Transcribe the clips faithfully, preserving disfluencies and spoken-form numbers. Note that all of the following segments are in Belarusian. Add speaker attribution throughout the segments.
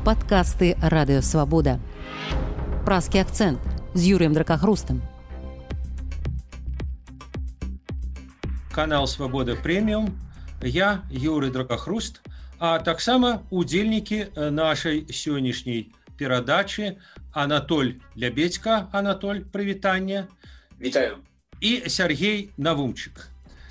Speaker 1: Падкасты Радыёвабода. Празкі акцэнт з Юрыем Дракахрустам.
Speaker 2: Канал Свабода Прэміум. Я Юрый Дракахруст, а таксама удзельнікі нашай сённяшняй перадачы Анатоль Лябедька. Анатоль, прывітанне.
Speaker 3: Вітаю.
Speaker 2: І Сергей Навумчык.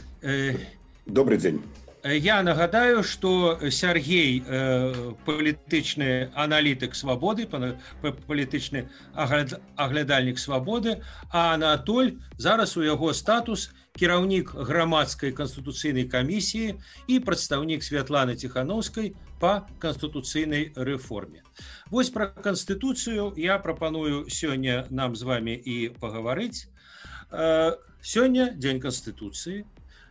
Speaker 4: Добрый день.
Speaker 2: Я нагадаю, что Сергей э, палітычны аналітык свабоды, палітычны аглядальнік свабоды, а Анатоль зараз у яго статус кіраўнік грамадскай канстытуцыйнай камісіі і прадстаўнік Святланы Ціхановскай па канстытуцыйнай рэформе. Вось пра канстытуцыю я прапаную сёння нам з вами і пагаварыць. Э, сёння дзень канстытуцыі.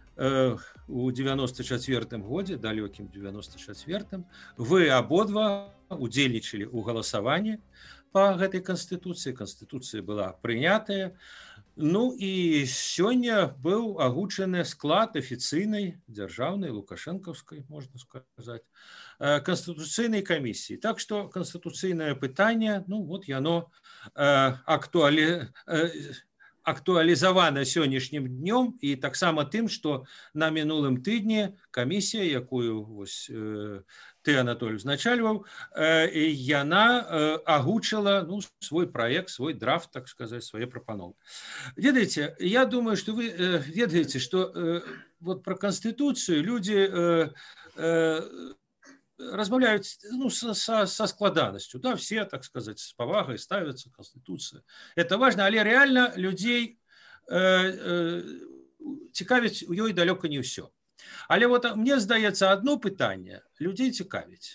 Speaker 2: У девяносто четвёртым годзе, далёкім девяносто четвёртым, вы абодва удзельнічалі ў галасаванні па гэтай канстытуцыі. Канстытуцыя была прынятая. Ну і сёння быў агучаны склад афіцыйнай дзяржаўнай лукашэнкаўскай, можна сказаць, канстытуцыйнай камісіі. Так што канстытуцыйнае пытанне, ну вот яно актуалі актуалізавана сённяшнім днём і таксама тым, што на мінулым тыдні камісія, якую вось, э, ты, Анатоль, узначальваў, э, яна э, агучыла ну, свой праект, свой драфт, так сказаць, свае прапановы. Ведаеце, я думаю, што вы э, ведаеце, што э, вот пра канстытуцыю людзі э, э, размаўляюць ну, са, са, са складанасцю. Да, все, так сказать, с павагай ставятся Конституция. Это важно, але реально людей э, э, цікавіць у ёй далёка не ўсё. Але вот мне здаецца одно пытанне людей цікавіць.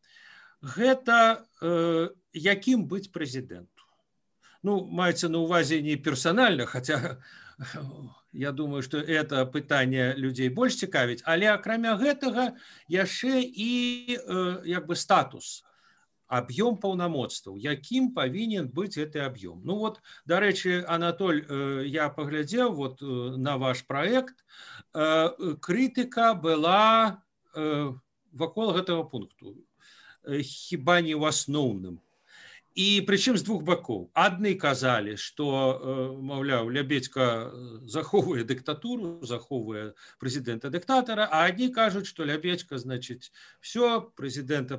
Speaker 2: Гэта э, якім быць прэзідэнту? Ну, маецца на увазе не персанальна, хотя я думаю, что это пытанне людзей больш цікавіць, але акрамя гэтага яшчэ і э, як бы статус, аб'ём паўнамоцтваў, якім павінен быць гэты аб'ём. Ну вот, дарэчы, Анатоль, э, я паглядзеў вот, э, на ваш праект, э, крытыка была э, вакол гэтага пункту, э, хіба не ў асноўным. І прычым з двух бакоў. Адны казалі, што, маўляў, Лябедька захоўвае дыктатуру, захоўвае прэзідэнта-дыктатара, а адні кажуць, што Лябедька, значыць, всё, прэзідэнта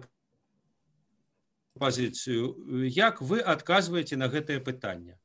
Speaker 2: пазіцыю. Як вы адказваеце на гэтае пытанне?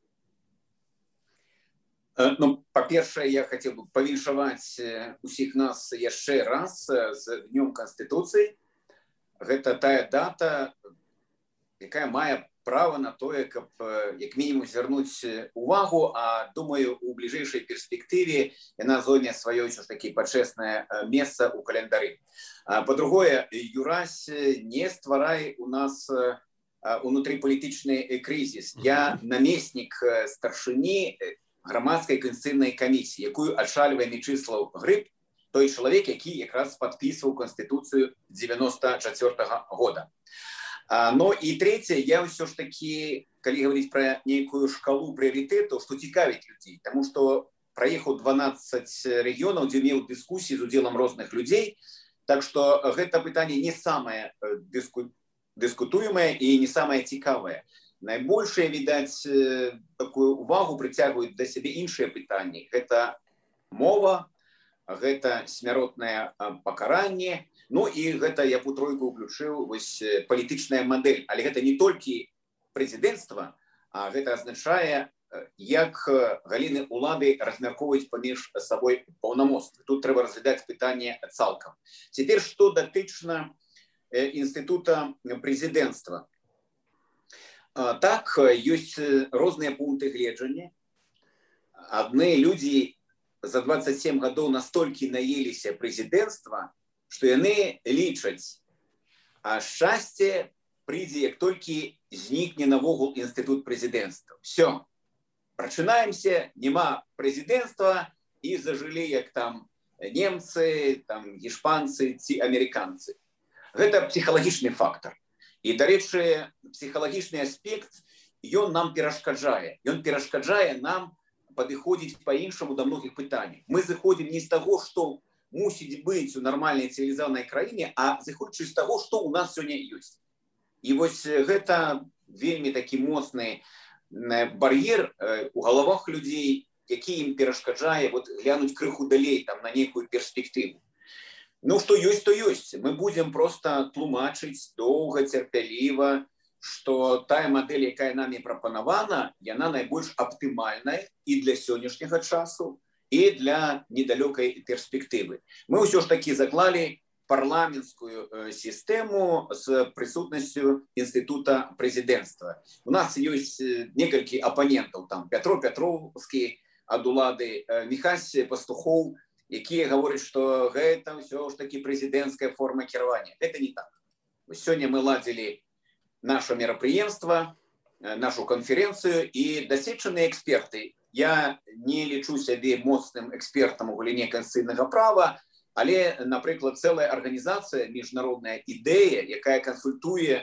Speaker 3: Ну, па-першае, я хацеў бы павіншаваць усіх нас яшчэ раз з Днём Канстытуцыі. Гэта тая дата, якая мае права на тое, каб як мінімум звярнуць увагу, а думаю, у бліжэйшай перспектыве яна зойме сваё ўсё ж такі пачэснае месца ў календары. Па-другое, Юрась, не стварай у нас унутрыпалітычны крызіс. Я намеснік старшыні грамадскай канстытуцыйнай камісіі, якую адшальвае Мечыслаў Грыб, той чалавек, які якраз падпісваў канстытуцыю девяносто четвёртага года. Ну і трэцяе, я ўсё ж такі, калі гаварыць пра нейкую шкалу прыярытэтаў, што цікавіць людзей, таму што праехаў дванаццаць рэгіёнаў, дзе меў дыскусіі з удзелам розных людзей, так што гэта пытанне не самае дыску... дыскутуемае і не самае цікавае. Найбольшае, відаць, такую увагу прыцягваюць да сябе іншыя пытанні. Гэта мова, гэта смяротнае пакаранне, ну і гэта я б у тройку ўключыў вось палітычная мадэль, але гэта не толькі прэзідэнцтва, а гэта азначае, як галіны ўлады размяркоўваюць паміж сабой паўнамоцтвы. Тут трэба разглядаць пытанне цалкам. Цяпер што датычна інстытута прэзідэнцтва. Так, ёсць розныя пункты гледжання. Адны людзі за двадцать семь гадоў настолькі наеліся прэзідэнцтва, што яны лічаць, а шчасце прыйдзе, як толькі знікне навогул інстытут прэзідэнцтва. Всё. Прачынаемся, няма прэзідэнцтва і зажылі, як там немцы, там іспанцы ці амерыканцы. Гэта псіхалагічны фактор. І, дарэчы, псіхалагічны аспект, ён нам перашкаджае. Ён перашкаджае нам падыходзіць па-іншаму да многіх пытанняў. Мы зыходзім не з таго, што мусіць быць у нармальнай цывілізаванай краіне, а зыходзячы з таго, што ў нас сёння ёсць. І вось гэта вельмі такі моцны бар'ер у галавах людзей, які ім перашкаджае вот глянуць крыху далей там на нейкую перспектыву. Ну, што ёсць, то ёсць. Мы будзем проста тлумачыць доўга, цярпяліва, што тая мадэль, якая намі прапанавана, яна найбольш аптымальная і для сённяшняга часу, і для недалёкай перспектывы. Мы ўсё ж такі заклалі парламенцкую сістэму з прысутнасцю інстытута прэзідэнцтва. У нас ёсць некалькі апанентаў, там Пятро Пятроўскі ад улады, Міхась Пастухоў, якія гавораць, што гэта ўсё ж такі прэзідэнцкая форма кіравання. Гэта не так. Сёння мы ладзілі наше мерапрыемства, нашу канферэнцыю, і дасведчаныя эксперты. Я не лічу сябе моцным экспертам у галіне канстытуцыйнага права, але, напрыклад, цэлая арганізацыя, міжнародная ідэя, якая кансультуе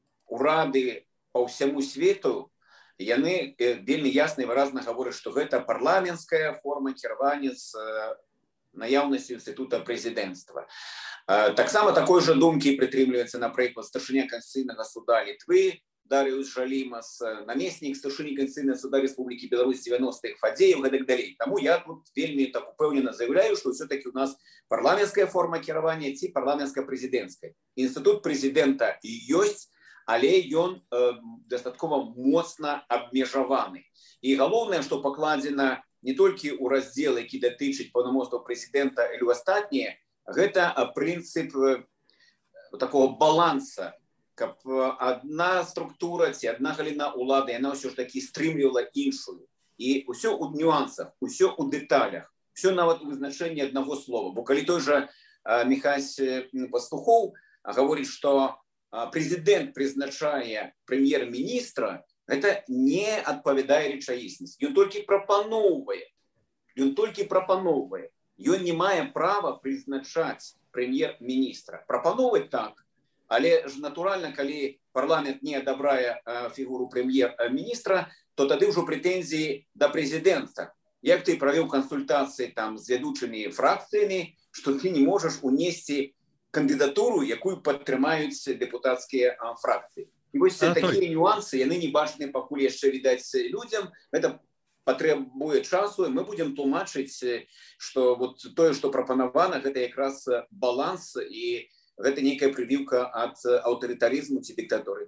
Speaker 3: урады па ўсяму свету, яны вельмі ясна і выразна гавораць, што гэта парламенцкая форма кіравання з наяўнасцю інстытута прэзідэнцтва. Таксама такой жа думкі прытрымліваецца, напрыклад, старшыня Канстытуцыйнага суда Літвы Дарыус Жалімас, намеснік старшыні Канстытуцыйнага суда Рэспублікі Беларусь дзевяностых Фадзеев і так далей. Таму я тут вельмі так упэўнена заяўляю, што ўсё-такі у нас парламенцкая форма кіравання ці парламенцка-прэзідэнцкая. Інстытут прэзідэнта ёсць, але ён э, дастаткова моцна абмежаваны. І галоўнае, што пакладзена не толькі ў раздзел, які датычыць паўнамоцтва прэзідэнта і астатнія, гэта прынцып такого баланса, каб одна структура ці одна галіна улады, яна ўсё ж такі стрымлівала іншую. І ўсё ў нюансах, усё ў дэталях, усё нават у вызначэнні аднаго слова. Бо калі той жа Міхась Пастухоў гаворыць, што прэзідэнт прызначае прэм'ер-міністра, гэта не адпавядае рэчаіснасці. Ён толькі прапаноўвае. Ён толькі прапаноўвае. Ён не мае права прызначаць прэм'ер-міністра. Прапаноўваць так, але ж натуральна, калі парламент не адабрае фігуру прэм'ер-міністра, то тады ўжо прэтэнзіі да прэзідэнта. Як ты правёў кансультацыі там з вядучымі фракцыямі, што ты не можаш унесці кандыдатуру, якую падтрымаюць дэпутацкія фракцыі. І вось такія нюансы, яны не бачныя пакуль яшчэ відаць людзям. Гэта патрабуе часу, і мы будзем тлумачыць, што вот тое, што прапанавана, гэта якраз баланс, і гэта нейкая прывіўка ад аўтарытарызму ці дыктатуры.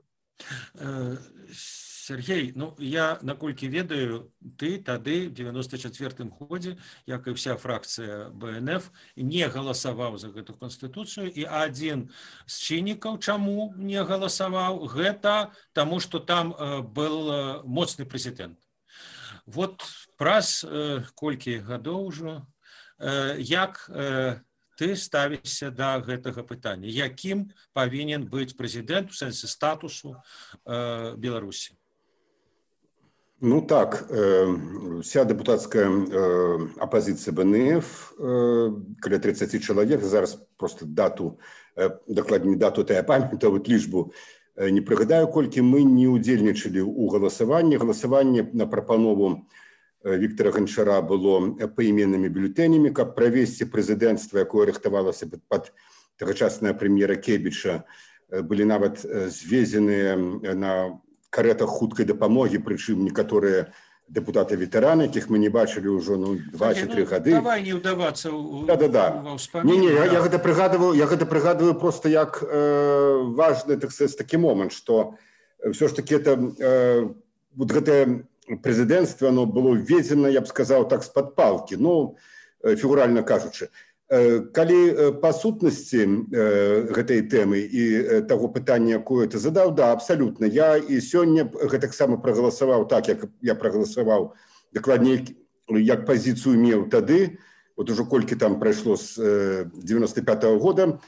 Speaker 2: Сергей, ну я наколькі ведаю, ты тады в девяносто четвертым годзе, як і вся фракцыя Бэ Эн Эф, не галасаваў за гэту канстытуцыю, і адзін з чыннікаў, чаму не галасаваў, гэта таму, што там был моцны прэзідэнт. Вот праз э, колькі гадоў ужо, э, як э, ты ставішся да гэтага пытання? Якім павінен быць прэзідэнт у сэнсе статусу э, Беларусі?
Speaker 4: Ну так, э, вся дэпутацкая э, апозіцыя Бэ Эн Эф, э, каля тридцать чалавек, зараз просто дату, э, дакладней дату тая памятаю, лічбу, не прыгадаю, колькі мы не удзельнічалі ў галасаванні. Галасаванне на прапанову Віктора Ганчара было паіменнымі бюлетэнямі, каб правесці прэзідэнцтва, якое рыхтавалася пад тагачаснага прэм'ера Кебіча, былі нават звезеныя на карэтах хуткай дапамогі, прычым некаторыя дэпутаты-ветэраны, якіх мы не бачылі ўжо ну, два ці тры гады.
Speaker 2: Давай не ўдавацца ў
Speaker 4: да, да, да.
Speaker 2: ўспамін.
Speaker 4: Не, не,
Speaker 2: да.
Speaker 4: я, я гэта прыгадываю, я гэта прыгадываю просто як э, важны, так сказать, такі момант, што все ж таки это э, вот гэтае прэзідэнцтва, оно было введзена, я б сказаў, так з-пад палкі, ну, фігуральна кажучы. Калі па сутнасці гэтай тэмы і таго пытання, якое ты задаў, да, абсалютна. Я і сёння гэтаксама прагаласаваў так, як я прагаласаваў, дакладней, як пазіцыю меў тады, вот ужо колькі там прайшло з девяносто пятого года,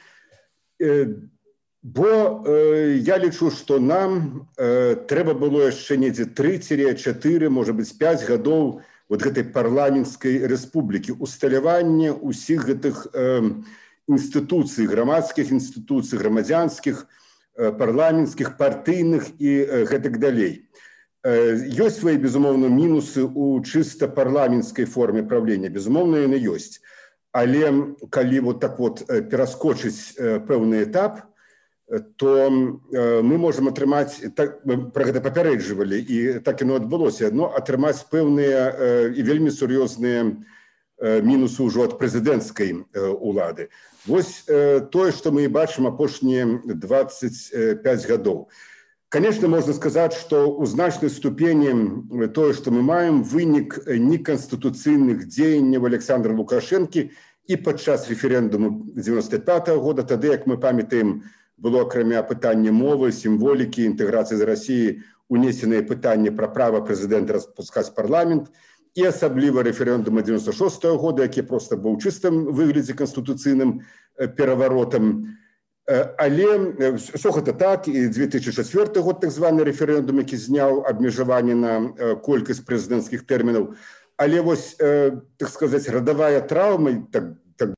Speaker 4: бо я лічу, што нам трэба было яшчэ недзе три-чатыры, можа быць, пяць гадоў вот гэтай парламенцкай рэспублікі, усталяванне ўсіх гэтых э, інстытуцый, грамадскіх інстытуцый, грамадзянскіх, э, парламенцкіх, партыйных і э, гэтак далей. Э, ёсць свае, безумоўна, мінусы ў чыста парламенцкай форме правлення, безумоўна, яны ёсць. Але калі вот так вот пераскочыць э, пэўны этап, то мы можем атрымаць, так, пра гэта папярэджвалі, і так яно адбылося, но атрымаць пэўныя і вельмі сур'ёзныя мінусы ўжо ад прэзідэнцкай улады. Вось тое, што мы і бачым апошнія двадцать пять гадоў. Конечно, можно сказать, что у значной ступени то, что мы маем, вынік неконституцыйных дзеянняў Александра Лукашэнкі і падчас референдуму девяносто пятого года, тады, як мы памятаем, было акрамя пытання мовы, сімволікі, інтэграцыі з Расіі, унесеныя пытанні пра права прэзідэнта распускаць парламент, і асабліва рэферэндума девяносто шестого года, які проста быў чыстым выглядзе канстытуцыйным пераваротам. Але все гэта так, і две тысячи четвёрты год, так званы рэферэндум, які зняў абмежаванне на колькасць прэзідэнцкіх тэрмінаў. Але вось, так сказаць, радавая траўма... Так, так...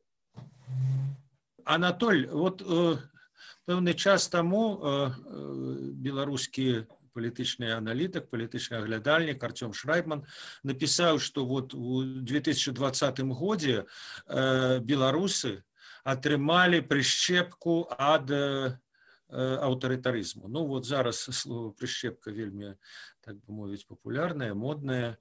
Speaker 2: Анатоль, вот пэўны час таму беларускі палітычны аналітык, палітычны аглядальнік Артём Шрайбман напісаў, што вот у две тысячи двадцатым годзе беларусы атрымалі прышчэпку ад аўтарытарызму. Ну вот зараз слово прышчэпка вельмі, так бы мовіць, папулярная, модная.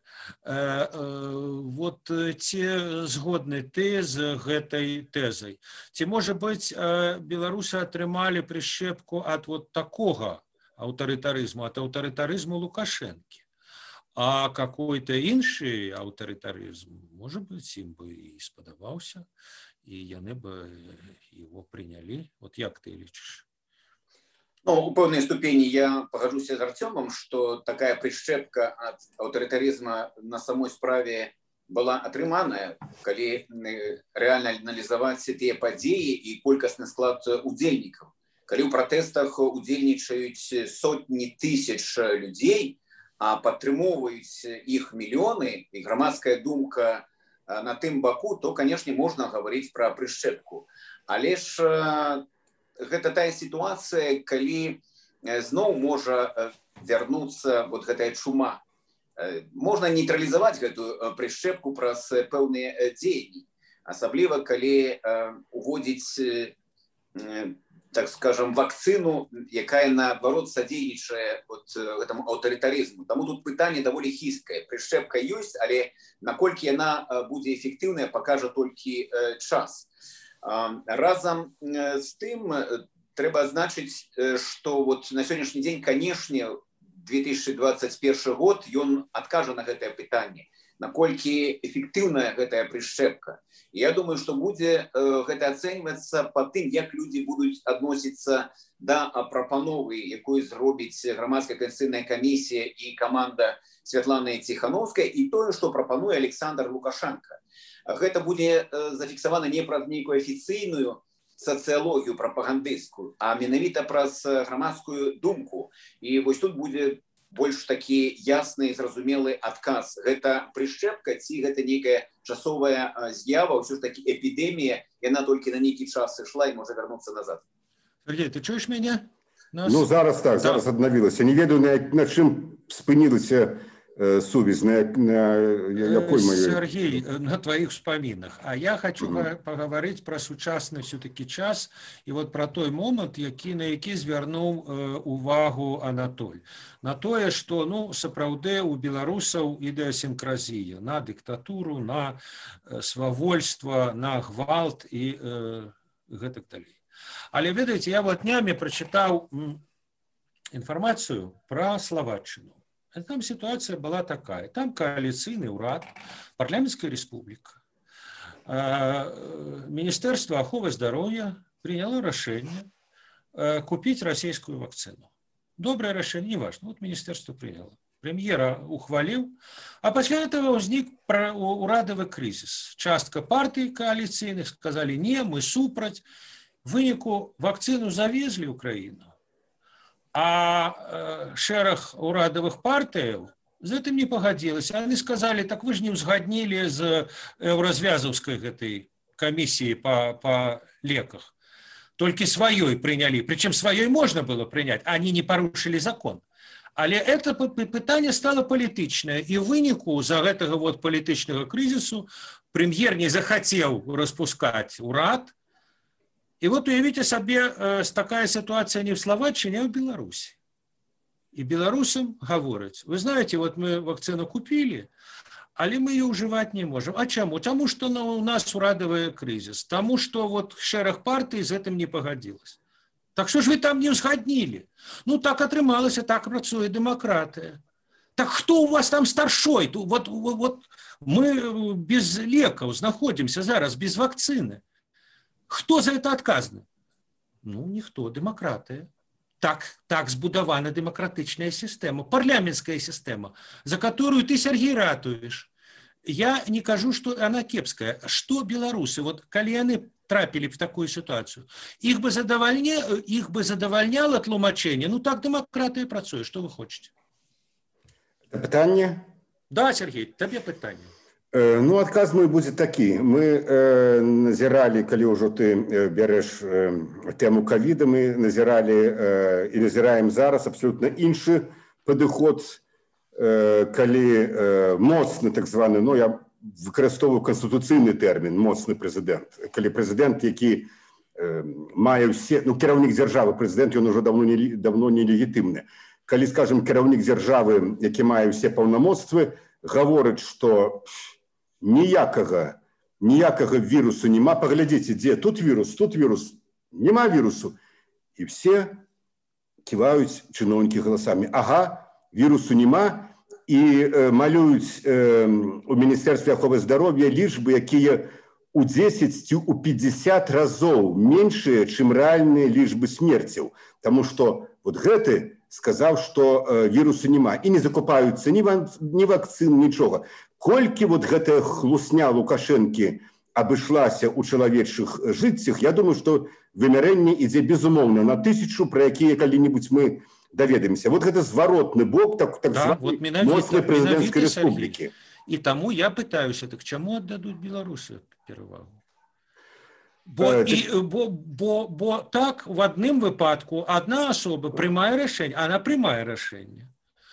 Speaker 2: Вот ці згодны ты з гэтай тэзай? Ці, можа быць, беларусы атрымалі прышчэпку ад вот такога аўтарытарызму, ад аўтарытарызму Лукашэнкі? А какой-то іншы аўтарытарызм, можа быць, ім бы і спадабаўся, и яны бы его приняли. Вот як ты лічыш?
Speaker 3: Ну, у пэўнай ступені я пагажуся з Артёмом, што такая прышчэпка ад аўтарытарызма на самой справе была атрыманая, калі рэальна аналізаваць тыя падзеі і колькасны склад удзельнікаў. Калі ў пратэстах удзельнічаюць сотні тысяч людзей, а падтрымоўваюць іх мільёны, і грамадская думка на тым баку, то, конечно, можно говорить про прышчэпку. Але ж гэта тая ситуация, калі зноў можа вярнуцца вот гэтая чума. Можно нейтралізаваць гэтую прышчэпку праз пэўныя дзеянні. Асабліва, калі уводзіць, так скажем, вакцину, якая наоборот садзейнічае вот этому аўтарытарызму. Таму тут пытанне даволі хісткае. Прышчэпка ёсць, але наколькі яна будзе эфектыўная, пакажа толькі час. Разам з тым трэба адзначыць, што вот на сённяшні дзень, канешне, две тысячи двадцать первый год ён адкажа на гэтае пытанне, наколькі эфектыўная гэтая прышчэпка. Я думаю, што будзе гэта ацэньвацца па тым, як людзі будуць адносіцца да прапановы, якую зробіць грамадская канстытуцыйная камісія і каманда Святланы Ціхановскай, і тое, што прапануе Александр Лукашенко. Гэта будзе зафіксавана не праз нейкую афіцыйную сацыялогію прапагандысцкую, а менавіта праз грамадскую думку. І вось тут будзе больш такі ясны і зразумелы адказ. Гэта прышчэпка ці гэта нейкая часовая з'ява, ўсё ж такі эпідэмія, яна толькі на нейкі час сышла і можа вярнуцца назад.
Speaker 2: Сергей, ты чуеш мяне?
Speaker 4: Нас... Ну, зараз так, да. Зараз аднавілася. Не ведаю, на, на чым спынілася э, сувязь, на, на якой маёй...
Speaker 2: Сергей, на твоих вспоминах. А я хочу mm-hmm. поговорить про сучасный все-таки час и вот про той момент, які, на які звярнуў э, увагу Анатоль. На тое, што ну, сапраўды у беларусаў ідэасінкразія на дыктатуру, на э, свавольства, на гвалт і э, гэтак далей. Але, ведаеце, я вот днямі прачытаў інфармацыю пра Словаччыну. Там ситуация была такая. Там коалиционный урад, парламентская республика. Министерство охраны здоровья приняло решение купить российскую вакцину. Доброе решение, неважно. Вот министерство приняло. Премьера ухвалил, а после этого возник урадовый кризис. Частка партий коалиционных сказали, не, мы супраць. В выніку вакцину завезли в Украину. А э, шэраг урадовых партыяў з гэтым не пагадзілася. Они сказали, так вы ж не ўзгаднілі з еўразвязаўскай гэтай камісіі по, по леках. Только сваёй приняли. Причем своей можно было принять. Они не порушили закон. Але это пытанне стало палітычнае. И в выніку за гэтага вот палітычнага кризису премьер не захотел распускать урад. И вот уявите себе, э, такая ситуация не в Словаччине, а в Беларуси. И белорусам говорят: вы знаете, вот мы вакцину купили, але мы ее ўжываць не можем. А чаму? Тому что у нас урадовый кризис, тому что вот шэраг партий з этим не погодилось. Так что ж вы там не узгаднили? Ну так атрымалася, так працуе дэмакратыя. Так кто у вас там старшой? Вот, вот, вот мы без лекаў знаходзімся зараз, без вакцины. Кто за это адказны? Ну, ніхто, дэмакратыя. Так, так збудавана дэмакратычная сістэма, парламенцкая сістэма, за которую ты, Сергей, ратуеш. Я не кажу, что она кепская. Что белорусы, вот калі яны трапили в такую ситуацию, их бы, задовольня... их бы задовольняло тлумачение. Ну так дэмакратыя працуе, что вы хочете?
Speaker 4: Пытанне?
Speaker 2: Да, Сергей, тебе пытанне.
Speaker 4: Ну, адказ мой будзе такі. Мы э, назіралі, калі ўжо ты э, бярэш э, тэму ковіда, мы назіралі э, і назіраем зараз абсолютно іншы падыход, э, калі э, моцны, так званы, ну, я выкарыстоўваю канстытуцыйны тэрмін, моцны прэзідэнт. Калі прэзідэнт, які э, мае ўсе, ну, кіраўнік дзяржавы, прэзідэнт, ён ужо давно не, давно не легітымны. Калі, скажем, кіраўнік дзяржавы, які мае ўсе паўнамоцтвы, гаворыць, што ніякага, ніякага вірусу нема. Паглядзіце, дзе тут вірус, тут вірус, нема вірусу. І все ківаюць чыноўнікі галасамі. Ага, вірусу нема. І э, малююць э, у Міністэрстве аховы здароўя лічбы, якія у дзесяць ці у пятьдесят разоў меншыя, чым рэальныя лічбы смерцяў. Таму што вот гэты сказаў, што э, вірусу нема. І не закупаюцца ні, ні вакцын, нічога. Колькі вот гэтая хлусня Лукашэнкі абышлася ў чалавечых жыццях, я думаю, што вымярэнне ідзе безумоўна на тысячу, пра якія калі-небудзь мы даведаемся. Вот гэта зваротны бок так, так
Speaker 2: да, вот
Speaker 4: моцнай прэзідэнцкай рэспублікі.
Speaker 2: І таму я пытаюся, так чаму аддадуць беларусы перавагу? Бо,
Speaker 4: э,
Speaker 2: і, бо, бо, бо так, в адным выпадку одна асоба прымае рашэнне, она прымае рашэнне.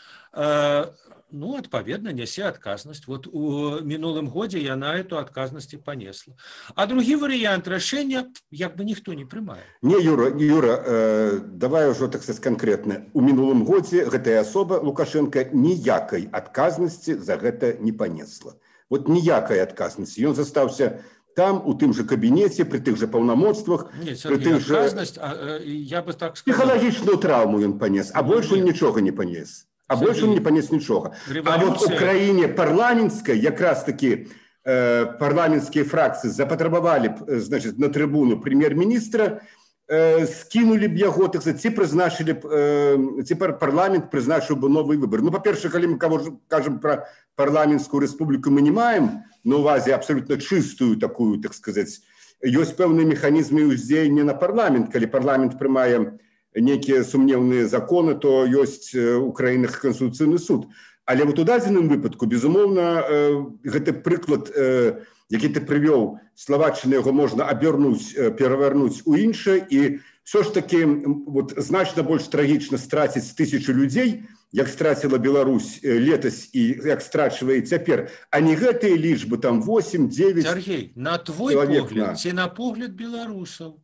Speaker 2: Э, ну, адпаведна, нясе адказнасць. Вот у мінулым годзе яна эту адказнасць і панесла. А другі варыянт рашэння як бы ніхто не прымае.
Speaker 4: Не, Юра, Юра, э, давай ўжо, так сказаць, канкрэтна. У мінулым годзе гэтая асоба, Лукашенко, ніякай адказнасці за гэта не панесла. Вот ніякай адказнасці. Ён застаўся там, у тым же кабінеце, при тых же паўнамоцтвах.
Speaker 2: Не, Сергей, адказнасць, же... я бы так сказал.
Speaker 4: Псіхалагічную траўму ён панес, а больше он нічога не панес. А Сергей, больше он не панес нічога. Революция... А вот у краіне парламенцкай якраз таки э, парламенцкія фракцыі запатрабавалі, значит, на трибуну прем'ер-міністра, э, скинули б яго, так сказать, ці прызначылі б, э, ці парламент прызначыў бы новый выбор. Ну, па-першае, калі мы кажам пра парламенцкую рэспубліку, мы не маем на увазе абсолютно чистую такую, так сказать, ёсць пэўныя механізмы ўздзеяння на парламент. Калі парламент прымае некія сумнеўныя законы, то ёсць у краінах Конституцыйны суд. Але вот у дадзеным выпадку, безумоўна, гэты прыклад, які ты прывёў, Словаччына, яго можна абернуць, перавярнуць у іншае, і все ж таки вот, значна больш трагічна страціць тысячу людзей, як страціла Беларусь летась і як страчвае цяпер, а не гэтыя лічбы там восемь девять.
Speaker 2: Сергей, на твой погляд, ці на погляд беларусаў?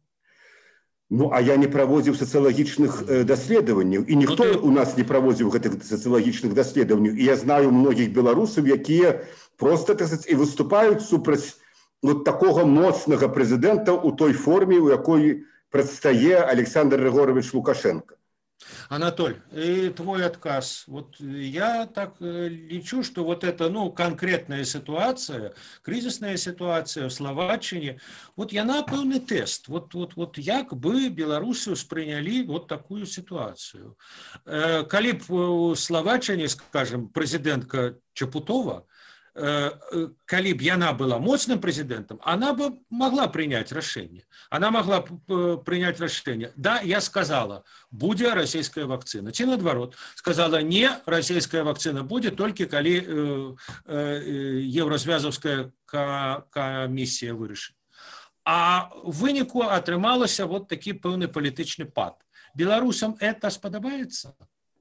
Speaker 4: Ну, а я не праводзіў сацыялагічных э, даследаванняў, і ніхто ну, ты... у нас не праводзіў гэтых сацыялагічных даследаванняў. І я знаю многіх беларусаў, якія просто, так сказать, і выступаюць супраць вот такога моцнага прэзідэнта ў той форме, у якой прадстае Александр Григорович Лукашенко.
Speaker 2: Анатоль, и твой отказ. Вот я так лечу, что вот это, ну, конкретная ситуация, кризисная ситуация в Словаччине, вот яна пэўны тест. Вот, вот, вот як бы беларусы успрынялі вот такую ситуацию. Калі б у Словаччине, скажем, президентка Чапутова, калі б яна была моцным прэзідэнтам, она бы могла принять решение. Она могла принять решение. Да, я сказала, будзе российская вакцина. Ці наадварот, сказала, не, российская вакцина будет только калі э, э, Еврозвязовская комиссия вырашыць. А в выніку атрымалася вот такі пэўны палітычны пад. Беларусам это спадабаецца?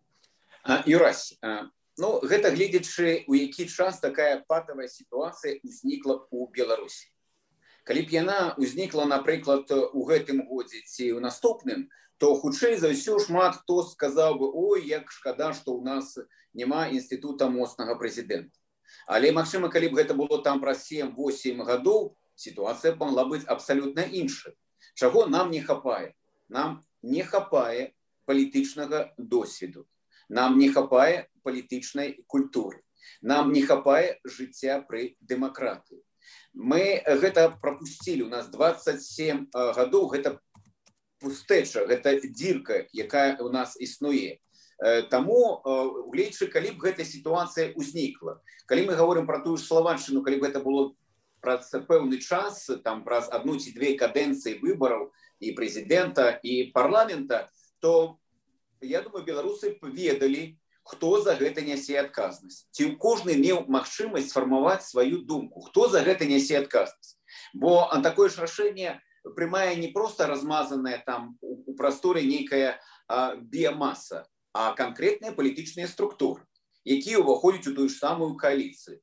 Speaker 3: Юрась, ну, гэта гледзячы, у які час такая патавая сітуацыя ўзнікла ў Беларусі. Калі б яна ўзнікла, напрыклад, у гэтым годзе ці ў наступным, то хутчэй за ўсё шмат хто сказаў бы: ой, як шкада, што ў нас няма інстытута моцнага прэзідэнта. Але, магчыма, калі б гэта было там праз сем-восем гадоў, сітуацыя могла быць абсалютна іншай. Чаго нам не хапае? Нам не хапае палітычнага досведу. Нам не хапае палітычнай культуры. Нам не хапае жыцця пры дэмакратыі. Мы гэта пропусцілі. У нас дваццаць сем гадоў, гэта пустэча, гэта дзірка, якая у нас існуе. Таму, гледзячы, калі б гэта сітуацыя ўзнікла, калі мы гаворым пра тую ж Славаччыну, калі б гэта было праз пэўны час, там праз адну ці две кадэнцыі выбараў і прэзідэнта, і парламента, то, я думаю, беларусы б ведалі, хто за гэта нясе адказнасць. Ці кожны меў магчымасць сфармаваць сваю думку, хто за гэта нясе адказнасць. Бо такое ж рашэнне прымае не проста размазаная там у прасторе нейкая а, біямаса, а канкрэтныя палітычныя структуры, якія ўваходзяць у тую ж самую кааліцыю.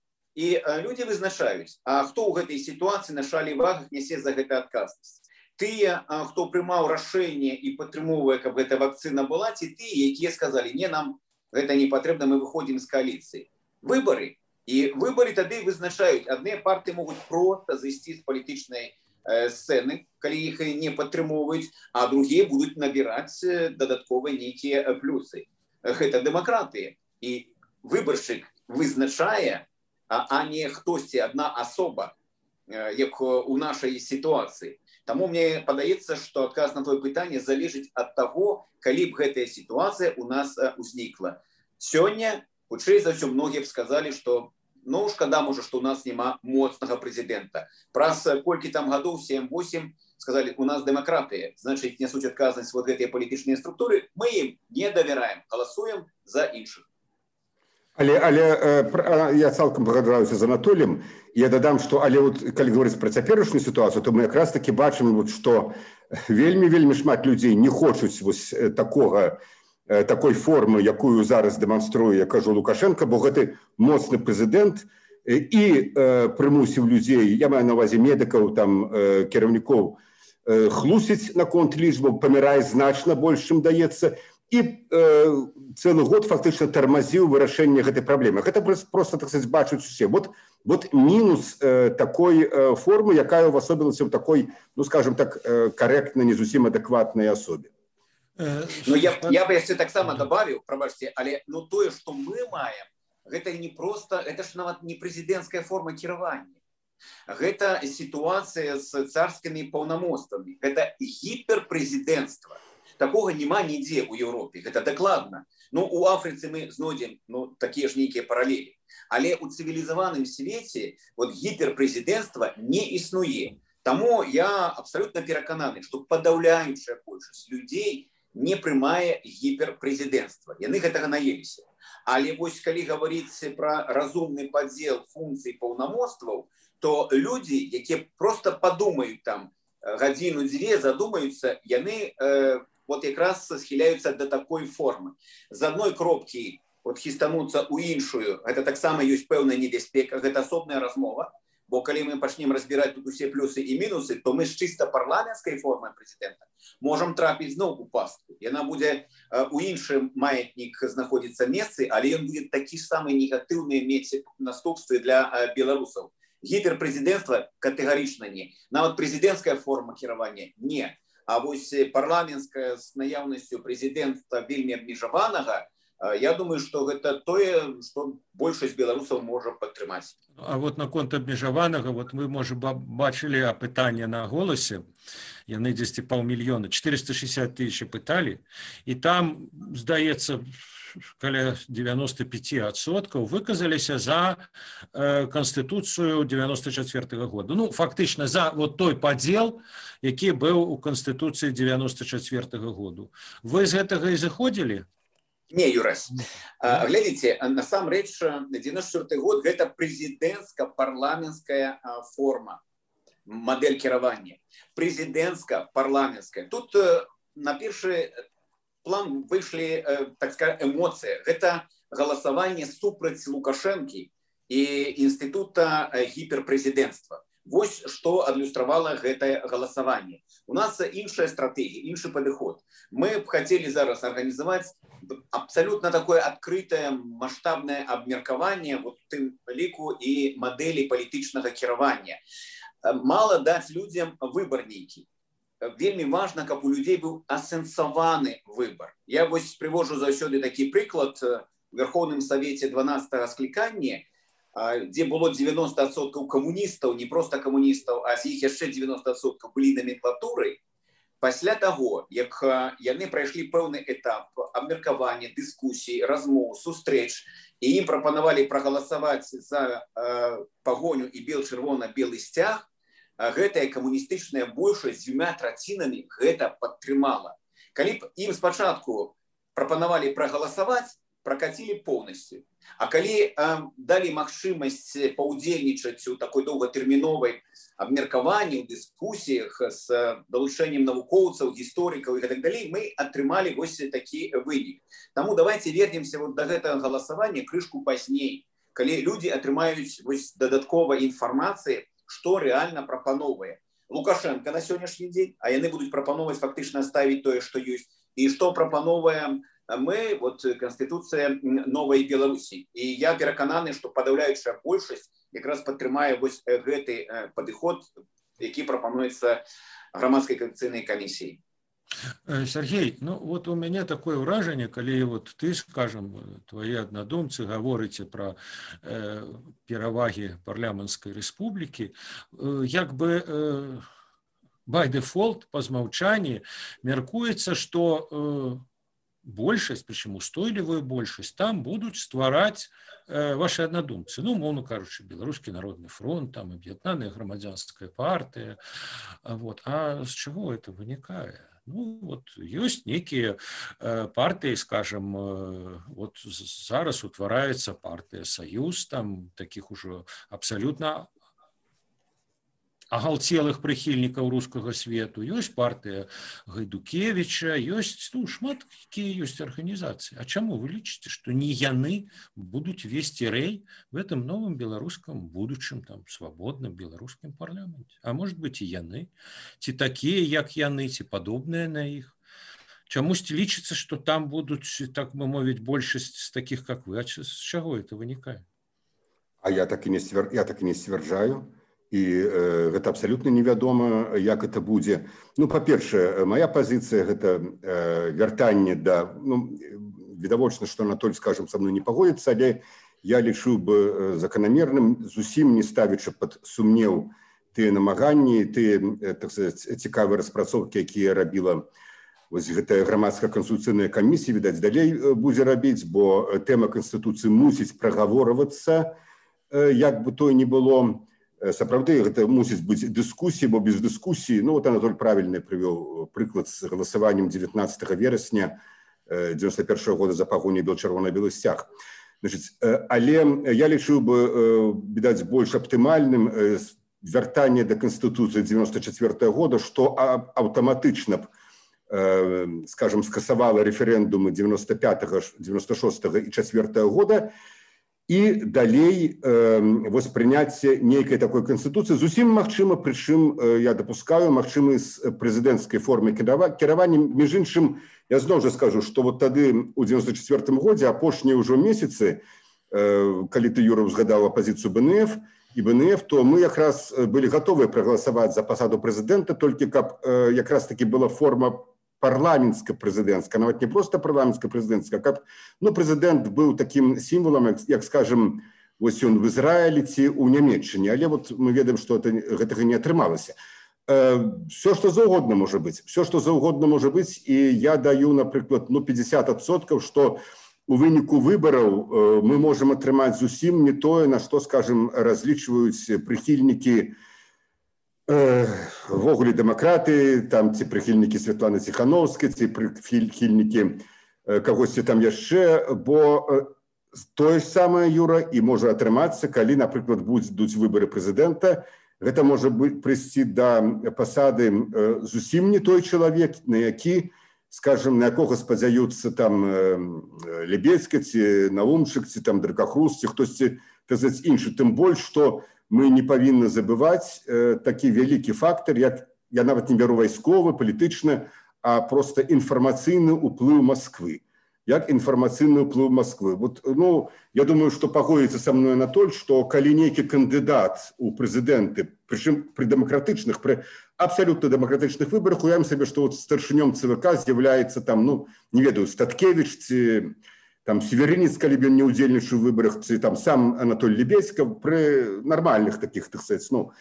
Speaker 3: І а, людзі вызначаюць, а хто ў гэтай сітуацыі на шалі вагах нясе за гэта адказнасць. Тыя, а, хто прымаў рашэнне і падтрымоўвае, каб гэта вакцына была, ці тыя, якія сказалі: не, нам гэта не патрэбна, мы выходзім з кааліцыі. Выбары. І выбары тады вызначаюць. Адныя партыі могуць проста зайсці з палітычнай э, сцэны, калі іх не падтрымоўваюць, а другія будуць набіраць дадатковыя нейкія плюсы. Гэта дэмакратыя. І выбаршчык вызначае, а, а не хтосьці, адна асоба, э, як у нашай сітуацыі. Таму мне падаецца, што адказ на твоё пытанне залежыць ад таго, калі б гэтая сітуацыя у нас узнікла. Сёння, хутчэй за ўсё, многія б сказалі, што ну, шкада, можа, што у нас няма моцнага прэзідэнта. Праз колькі там гадоў, сем-восем, сказалі: у нас дэмакратыя, значыць, нясуць адказнасць вот гэтыя палітычныя структуры, мы ім не давяраем, галасуем за іншых.
Speaker 4: Але, але э, я цалкам пагаджаюся з Анатоліем. Я дадам, што але вот, калі говорыць пра цяперашнюю сітуацыю, то мы якраз таки бачым, вот, што вельмі-вельмі шмат людзей не хочуць вось такога, такой формы, якую зараз дэманструе, я кажу, Лукашенко, бо гэты моцны прэзідэнт і э, прымусіў людзей, я маю на ўвазе медыкаў, там, э, кіраўнікоў, э, хлусіць наконт лічбаў, памірае значна больш, чым даецца, і э, цэлы год фактычна тармазіў вырашэнне гэтай праблемы. Гэта проста, так сказаць, бачуць усе. Вот, вот мінус э, такой э, формы, якая ўвасобілася ў такой, ну, скажем так, э, карэктна, не зусім адэкватнай асобе.
Speaker 3: Ну, я, я бы яшчэ таксама добавіў, прабачце, але ну, тое, што мы маем, гэта не проста, гэта ж нават не прэзідэнцкая форма кіравання. Гэта сітуацыя з царскімі паўнамоцтвамі. Гэта гіперпрэзідэнцтва. Такога няма нідзе ў Еўропе, гэта дакладна. Ну, у Афрыцы мы знойдзем ну, такія ж нейкія паралелі. Але ў цывілізаваным свеце вот, гіперпрэзідэнцтва не існуе. Таму я абсалютна перакананы, што падаўляючая большасць людзей не прымае гіперпрэзідэнцтва. Яны гэтага наеліся. Але вось калі гаварыць пра разумны падзел функцый паўнамоцтваў, то людзі, якія проста падумаюць там гадзіну-дзве, задумаюцца, яны э, вот якраз схіляюцца да такой формы. З адной кропкі вот, хістануцца ў іншую, гэта таксама ёсць пэўная небяспека, гэта асобная размова, бо калі мы пачнем разбіраць тут усе плюсы і мінусы, то мы з чыста парламенцкай формай прэзідэнта можам трапіць зноў у пастку. Яна будзе э, у іншым маятнік знаходзіцца месцы, але ён будзе такі ж самы негатыўны мець наступствы для э, беларусаў. Гіперпрэзідэнцтва катэгарычна не. Нават прэзідэнцкая форма кіравання не. А вось парламенцкая з наяўнасцю прэзідэнта вельмі абмежаванага, я думаю, што гэта тое, што большасць беларусаў можа падтрымаць.
Speaker 2: А вот наконт абмежаванага, вот мы, можа, бачылі апытанне на голасе, яны дзесьці паўмільёна, чатырыста шэсцьдзесят тысяч пыталі, і там, здаецца, каля девяносто пять адсоткаў выказаліся за э, Канстытуцыю девяносто четвёртого года. Ну, фактычна, за вот той падзел, які быў у Канстытуцыі девяносто четвёртого году. Вы з гэтага і заходзілі?
Speaker 3: Не, Юрась. А, глядзіце, насамрэч, девяносто четвёрты год – гэта прэзідэнцка-парламенцкая форма, мадэль кіравання. Прэзідэнцка-парламенцкая. Тут на першы план выйшлі, так сказать, эмоцыі. Гэта галасаванне супраць Лукашэнкі і інстытута гіперпрэзідэнцтва. Вось што адлюстравала гэтае галасаванне. У нас іншая стратэгія, іншы падыход. Мы б хацелі зараз арганізаваць абсалютна такое адкрытае маштабнае абмеркаванне вот тым ліку і мадэлі палітычнага кіравання. Мала даць людзям выбар нейкі. Вельмі важна, каб у людзей быў асэнсаваны выбар. Я вось прывожу заўсёды такі прыклад в Верховным Савеце дванаццатага склікання, дзе было дзевяноста адсоткаў камуністаў, не проста камуністаў, а з іх яшчэ дзевяноста адсоткаў былі номенклатурай. Пасля таго, як яны прайшлі пэўны этап абмеркавання, дыскусій, размоў, сустрэч, і ім прапанавалі прагаласаваць за пагоню і бел-чырвона-белы сцяг, гэтая камуністычная большасць з дзвюма трацінамі гэта падтрымала. Калі б ім спачатку прапанавалі прагаласаваць, пракацілі поўнасцю. А калі далі магчымасць паўдзельнічаць у такой доўгатэрміновай абмеркаванні, ў дыскусіях з далучэннем навукоўцаў, гісторыкаў і гэтак далей, мы атрымалі вось такі вынік. Таму давайте вернемся вот да гэтага галасавання крышку пазней, калі людзі атрымаюць вось дадаткова інфармацыі, што рэальна прапановвае Лукашенко на сённяшні дзень, а яны будуць прапановваць фактычна ставіць тое, што ёсць, і што прапановваем мы, вот Конституция новой Беларуси. И я перакананы, что падаўляючая большасць якраз падтрымае вось гэты падыход, які прапануецца грамадскай кааліцыйнай камісіяй.
Speaker 2: Сергей, ну вот у меня такое ўражанне, калі вот ты, скажем, твои аднадумцы гаворыце про э, перавагі парламенцкай рэспублікі, э, як бы э, by default, па змаўчанні, мяркуецца, што э, большасць, причем устойлівую большасць, там будуць ствараць э, ваши аднадумцы. Ну, умоўно кажучы, Беларускі народны фронт, там аб'яднаная грамадзянская партыя. Вот. А з чаго это вынікае? Ну, вот ёсць некія э, партыі, скажем, э, вот зараз утвараецца партыя Саюз, там таких ужо абсалютна агалцелых прыхільнікаў рускага свету, ёсць партыя Гайдукевіча, ёсць, ну, шмат якія ёсць арганізацыі. А чаму вы лічыце, што не яны будуць весці рэй в этом новым беларускам будучым, там, свабодным беларускім парламенце? А может быть і яны, ці такія, як яны, ці падобныя на іх? Чамусьці лічыцца, што там будуць, так бы мовіць, большасць з такіх, как вы? А з чаго это вынікае?
Speaker 4: А я так і не сцвер... я так і не сцвярджаю. І э, гэта абсалютна невядома, як это будзе. Ну, па-першае, моя пазіцыя гэта э, вяртанне да, ну, відавочна, што Анатоль, скажем, са мной не пагодзіцца, але я лічу бы заканамерным, зусім не ставячы пад сумнеў тыя намаганні, тыя, так сказаць, цікавыя распрацоўкі, якія рабіла вось гэтая грамадская канстытуцыйная камісія, відаць, далей будзе рабіць, бо тэма Канстытуцыі мусіць прагаворвацца, э, як бы то не было. Сапраўды, гэта мусіць быць дыскусія, бо без дыскусіі, ну, вот Анатоль правільна прывёў прыклад з галасаваннем дзевятнаццатага верасня дзевяносто першага года за пагоню бел-чырвона-белы сцяг. Значыць, але я лічыў бы, відаць, больш аптымальным вяртанне да Канстытуцыі дзевяносто чацвёртага года, што аўтаматычна б, скажем, скасавала рэферэндумы дзевяносто пятага, дзевяносто шостага і чацвёртага года, і далей э, вось прыняцце нейкай такой канстытуцыі зусім магчыма, прычым э, я дапускаю магчымы з прэзідэнцкай формы кіравання. Між іншым, я зноў жа скажу, што вот тады у дзевяносто чацвёртым годзе апошнія ўжо месяцы, э, калі ты, Юра, узгадаў апазіцыю бэ эн эф і бэ эн эф, то мы якраз былі гатовыя прагаласаваць за пасаду прэзідэнта, толькі каб э, якраз таки была форма парламенцка-прэзідэнцкая, нават не проста парламенцка-прэзідэнцкая, каб, ну, прэзідэнт быў такім сімвалам, як, як скажем, вось ён в Ізраілі ці ў Нямецчыне, але вот мы ведаем, што это, гэтага не атрымалася. Э, все, што заўгодна можа быць, все, што заўгодна можа быць, і я даю, напрыклад, ну, пятьдесят адсоткаў, што у выніку выбараў э, мы можам атрымаць зусім не тое, на што, скажем, разлічваюць прыхільнікі ввогуле дэмакраты, там ці прыхільнікі Святланы Ціхановскай, ці прыхільнікі кагосьці там яшчэ, бо тое ж самае, Юра, і можа атрымацца, калі, напрыклад, будуць выбары прэзідэнта, гэта можа прыйсці да пасады зусім не той чалавек, на які, скажем, на якога спадзяюцца там Лебедзька, ці Наумчык, ці там Дракахрус, ці хтосьці, казаць, іншы. Тым больш, што мы не павінны забываць такі вялікі фактор, як я нават не бяру вайсковы, палітычны, а просто інфармацыйны ўплыў Москвы. Як інфармацыйны ўплыў Москвы. Вот, ну, я думаю, што пагодзіцца са мной Анатоль, што калі нейкі кандыдат у прэзідэнты, прычым пры дэмакратычных, пры абсалютна дэмакратычных выбарах, уявім сабе, што вот старшынём ЦВК з'яўляецца там, ну, не ведаю, Статкевіч ці там Северинец, калі б ён не ўдзельнічаў у выбарах, ці там сам Анатоль Лебедзька, пры нармальных такіх, так сказать, ну,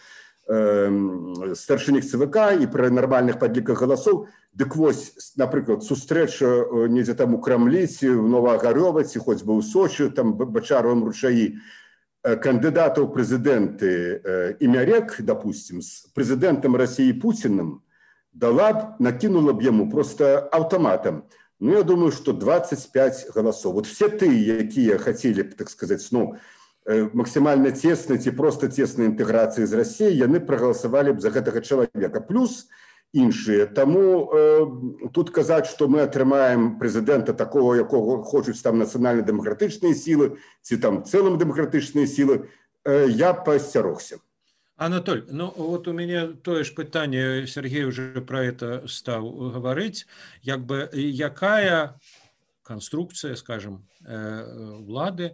Speaker 4: старшынік ЦВК і пры нармальных падліках галасоў. Дык вось, напрыклад, сустрэча недзе там у Крамлі, ці в Новаагарёва, ці хоць бы ў Сочы, там Бачаровым ручаі, кандыдатаў прэзідэнты Імярек, допустим, з прэзідэнтам Расіі Пуціным, дала б, накінула б яму просто аўтаматам. Ну, я думаю, што двадцать пять галасоў. Вот все тыя, якія хацелі б, так сказаць, ну, максимально теснай ці просто теснай інтэграцыі з Расіяй, яны прагаласавалі б за гэтага чалавека. Плюс іншыя. Таму э, тут казаць, што мы атрымаем прэзідэнта такого, якого хочуць там нацыянальна-дэмакратычныя сілы, ці там цэлым дэмакратычныя сілы, э, я паасцярогся.
Speaker 2: Анатоль, ну вот у меня тое ж пытанне, Сергей уже про это стаў гаварыць, як бы якая конструкция, скажем, улады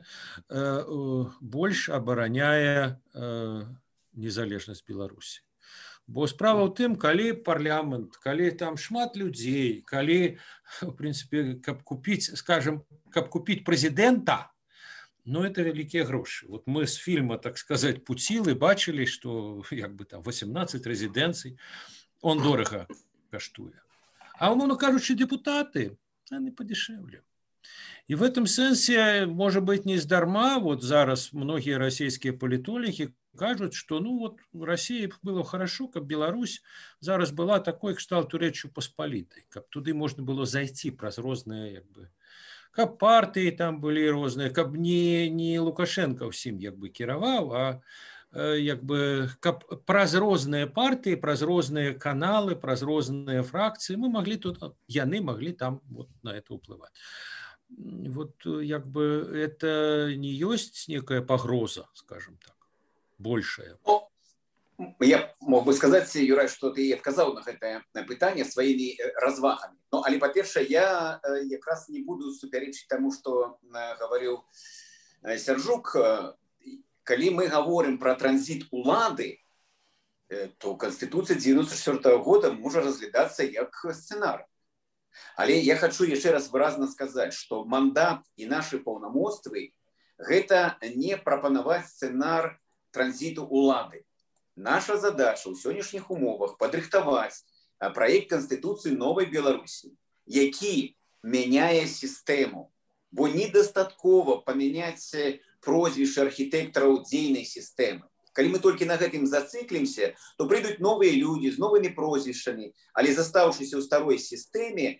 Speaker 2: больш абараняе незалежнасць Беларусі. Бо справа ў тым, калі парламент, калі там шмат людзей, калі, в принципе, каб купіць, скажем, каб купіць прэзідэнта, ну, это вялікія грошы. Вот мы з фільма, так сказать, Пуцілы бачылі, што як бы там восемнадцать рэзідэнцый, он дорага каштуе. А, умоўна кажучы, депутаты, они подешевле. И в этом сенсе, может быть, не здарма, вот зараз многие российские политологи кажут, что ну вот в России было хорошо, как Беларусь зараз была такой кшталту Речью Посполитой, как туды можно было зайти праз розныя, як бы, как партии там были розные, как не, не Лукашенко всем як бы кіраваў, а як бы праз розныя партии, праз розныя каналы, праз розныя фракции мы могли тут, яны могли там вот на это уплывать. Вот як бы это не есть некая погроза, скажем так, большая.
Speaker 3: Я мог бы сказать, Юрай, что ты отказал на это пытание своими развагами. Ну, але, по-перше, я как раз не буду суперечить тому, что говорил Сержук. Коли мы говорим про транзит улады, то Конституция девяносто четвёртого года может разглядаться как сценарий. Але я хочу еще раз выразно сказать, что мандат и наши полномочия – это не пропоновать сценарий транзиту улады. Наша задача в сегодняшних умовах подрыхтовать проект Конституции новой Беларуси, який меняет систему. Бо недостатково поменять прозвище архитекторов дейной системы. Коли мы только на этом зациклимся, то придут новые люди с новыми прозвищами, але заставшиеся в старой системе,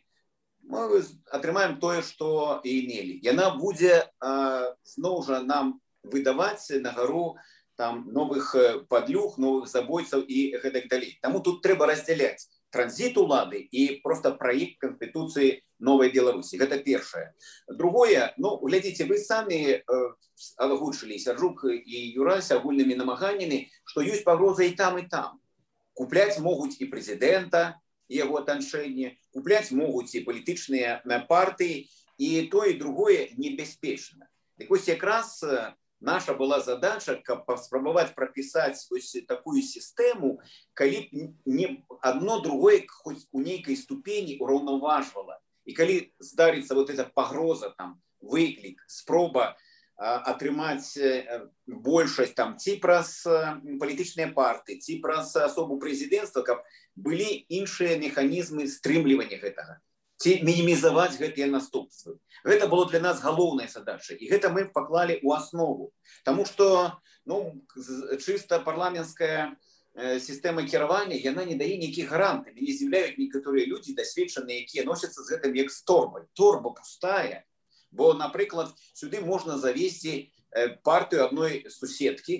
Speaker 3: мы отрымаем то, что и имели. И она будет э, снова нам выдавать на гору там, новых подлюх, новых забойцев и так далее. Тому тут треба разделять транзит улады и просто проект Конституции новой Беларуси. Это первое. Другое, ну, глядите, вы сами э, озвучили, Сержук и Юрась, огульными намаганиями, что есть погроза и там, и там. Куплять могут и президента, и его отношения, куплять могут и политические партии, и то, и другое небеспечно. Так вот, как раз наша была задача попробовать прописать такую систему, коли не одно другое хоть у некой ступени уравноваживало. И коли здарится вот эта погроза, там, выклик, спроба атрымаць большасць там ці праз палітычныя партыі, ці праз асобу прэзідэнцтва, каб былі іншыя механізмы стрымлівання гэтага, ці мінімізаваць гэтыя наступствы. Гэта было для нас галоўная задача, і гэта мы паклалі ў аснову. Таму што ну, чыста парламенцкая сістэма кіравання, яна не дае нейкіх гарантый. Мяне здзіўляюць некаторыя людзі дасведчаныя, якія носяцца з гэтым як з торбай. Торба пустая. Бо, напрыклад, сюды можна завесці партыю адной суседкі,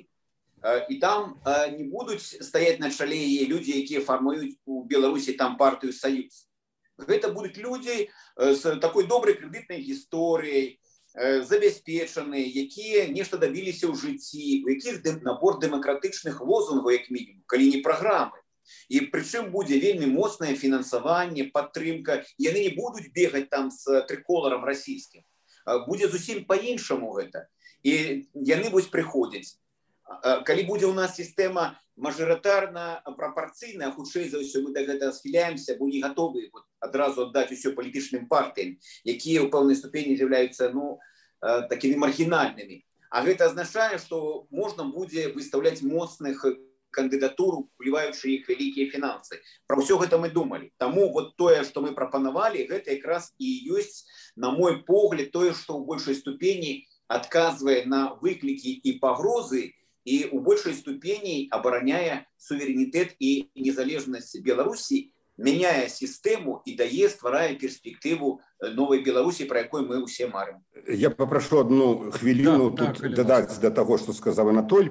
Speaker 3: і там не будуць стаяць на чале яе людзі, якія фармуюць у Беларусі там партыю Саюз. Гэта будуць людзі з такой добрай крэдытнай гісторыяй, забяспечаныя, якія нешта дабіліся ў жыцці, у якіх набор дэмакратычных лозунгаў, як мінімум, калі не праграмы. І прычым будзе вельмі моцнае фінансаванне, падтрымка. Яны не будуць бегаць там з трыколарам расійскім. Будзе зусім па-іншаму гэта. І яны вось прыходзяць. Калі будзе ў нас сістэма мажарытарна прапарцыйная, хутчэй за ўсё мы да гэтага схіляемся, бо не гатовы вот, адразу аддаць усё палітычным партыям, якія ў пэўнай ступені з'яўляюцца ну, такімі маргінальнымі. А гэта азначае, што можна будзе выстаўляць моцных кандыдатур, уліваючы іх вялікія фінансы. Пра ўсё гэта мы думалі. Таму вот тое, што мы прапанавалі, гэта якраз і ёсць, на мой погляд, тое, што ў большай ступені адказвае на выклікі і пагрозы, і ў большай ступені абараняе суверэнітэт і незалежнасць Беларусі, мяняе сістэму і дае, стварае перспектыву новай Беларусі, пра якой мы ўсе марым.
Speaker 4: Я попрошу одну хвіліну да, тут так, дадаць да таго, што сказаў Анатоль.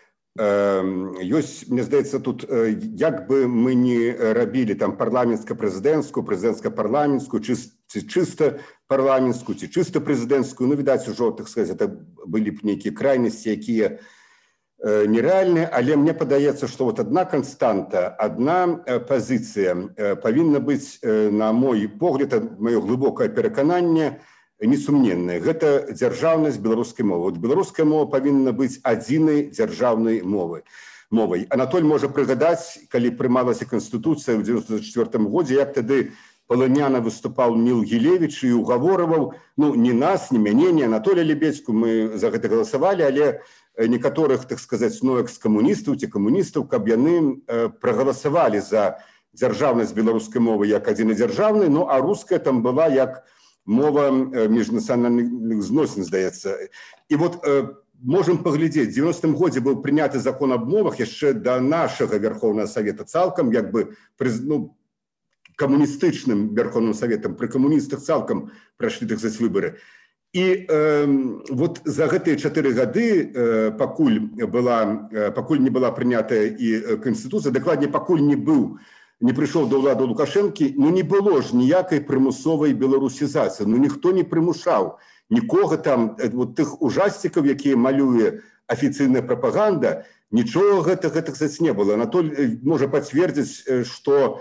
Speaker 4: Ёсць, мне здаецца, тут як бы мы не рабілі там парламенцка-прэзідэнцкую, прэзідэнцка-парламенцкую, ці чыста парламенцкую, ці чыста прэзідэнцкую, ну, відаць, ужо, так сказаць, это былі б нейкія крайнасці, якія нереальны, але мне падаецца, што вот одна константа, одна пазіцыя павінна быць, на мой погляд, маё глыбокае перакананне, несумненнае. Гэта дзяржаўнасць беларускай мовы. Вот беларуская мова павінна быць адзінай дзяржаўнай мовай. мовай. Анатоль можа прыгадаць, калі прымалася Канстытуцыя ў дзевяносто чвёртым годзе, як тады палыняна выступаў Ніл Гілевіч і угаворываў, ну, не нас, не мяне, не Анатолія Лебедзьку, мы за гэта галасавалі, але некаторых, так сказаць, ну, экс-камуністаў ці камуністаў, каб яны прагаласавалі за дзяржаўнасць беларускай мовы як адзінай дзяржаўнай, ну, а руская там была як мова міжнацыянальных зносін, здаецца. І вот можам паглядзець, у дзевяностым годзе быў прыняты закон аб мовах яшчэ да нашага Верховнага Савета цалкам, як бы, ну, камуністычным Верховным Саветам, пры камуністах цалкам прайшлі, так сказаць, выбары. І э, вот за гэтыя чатыры гады, э, пакуль, была, э, пакуль не была прынятая і Канстытуцыя, дакладней, пакуль не быў, не прыйшоў да ўлады Лукашэнкі, ну не было ж ніякай прымусовай беларусізацыі, ну ніхто не прымушаў нікога там, вот тых ужасцікаў, якія малюе афіцыйная прапаганда, нічога гэтага, так сказаць, не было. Анатоль можа пацвердзіць, што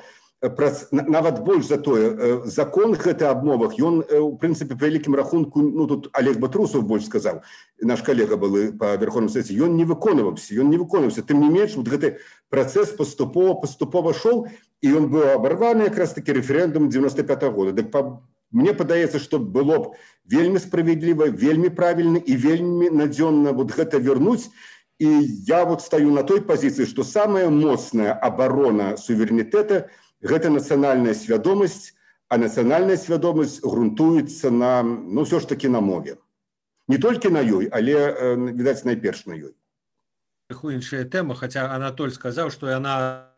Speaker 4: нават больш за тое, закон гэты аб мовах, ён, у прынцыпе, па вялікім рахунку, ну тут Олег Батрусаў больш сказаў, наш калега был па Верховным Савеце, ён не выконваўся, ён не выконваўся. Тым не менш, вот гэты працэс паступова, паступова шоў, і ён быў абарваны якраз такі рэферэндум дзевяносто пятага года. Дык па, мне падаецца, што было б вельмі справядліва, вельмі правільна і вельмі надзённа вот гэта вярнуць. І я вот стаю на той пазіцыі, што самая моцная абарона суверэнітэта гэта нацыянальная свядомасць, а нацыянальная свядомасць грунтуецца на, ну, ўсё ж такі на мове. Не толькі на ёй, але, відаць, найперш на ёй.
Speaker 2: Крыху іншая тэма, хаця Анатоль сказаў, што яна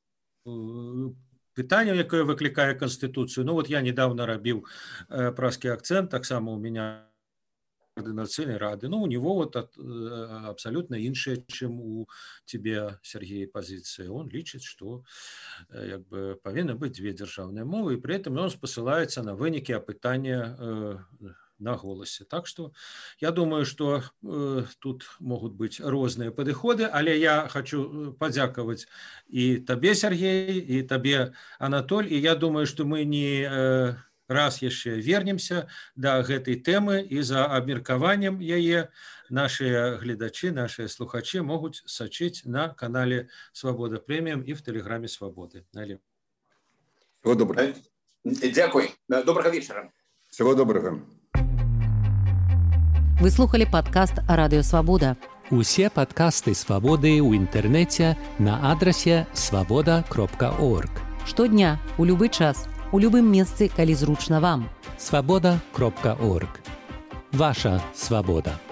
Speaker 2: пытанне, якое выклікае Канстытуцыю. Ну, вот я недавно рабіў праскі акцэнт, таксама у меня координационной рады. Ну, у него вот от, абсолютно иншая, чем у тебя, Сергей, позиция. Он лічыць, что як бы, повинны быть две державные мовы, и при этом он посылается на выники опытания э, на голосе. Так что я думаю, что э, тут могут быть разные подходы, але я хочу подяковать и тебе, Сергей, и тебе, Анатоль, и я думаю, что мы не... Э, раз яшчэ вернемся да гэтай тэмы і за абмеркаваннем яе нашыя гледачы, нашыя слухачы могуць сачыць на канале Свабода Прэміум і в тэлеграме Свабоды.
Speaker 4: Всего доброго.
Speaker 3: Дзякуй. Добрага вечара.
Speaker 4: Всего добрага.
Speaker 1: Вы слухали падкаст Радыё Свабода.
Speaker 5: Усе падкасты Свабоды ў інтэрнэце на адрасе свабода кропка орг.
Speaker 1: Штодня, у любы час, у любым месцы, калі зручна вам.
Speaker 5: свабода кропка орг. Ваша свабода.